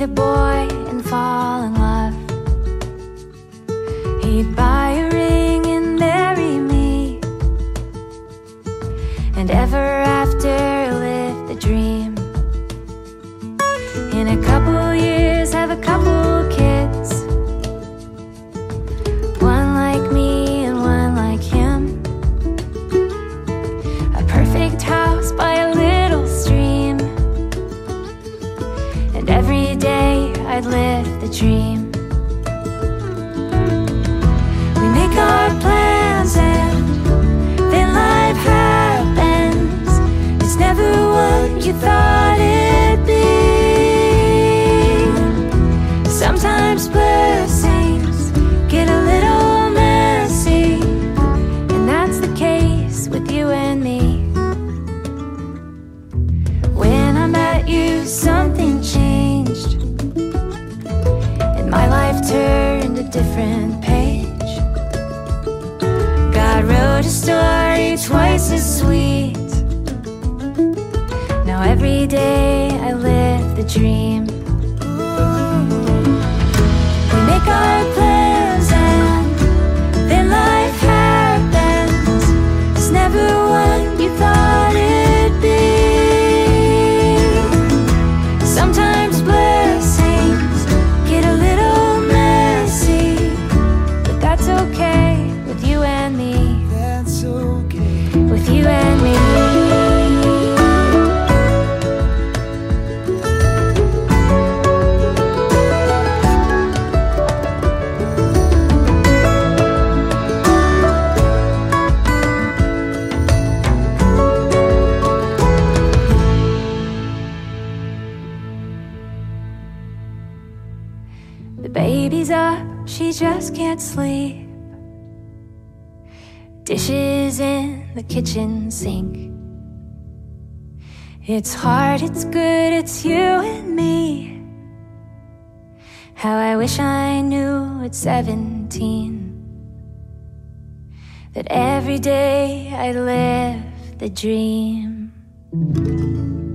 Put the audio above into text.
a boy and fall in love. He'd buy a ring and marry me, and ever after live the dream. In a couple years have a couple kids, one like me and one like him. A perfect house by a little stream, and every day I'd live the dream. We make our plans and then life happens. It's never what you thought it'd be. Sometimes blessings get a little messy, and that's the case with you and me. When I met you, something changed, and my life turned a different page. God wrote a story twice as sweet. Now every day I live the dream. We make our plans and then life happens. It's never what you thought it'd be. Sometimes blessings get a little messy, but that's okay with you and me. That's okay with you and me. The baby's up, she just can't sleep. Dishes in the kitchen sink. It's hard, it's good, it's you and me. How I wish I knew at 17 that every day I live the dream.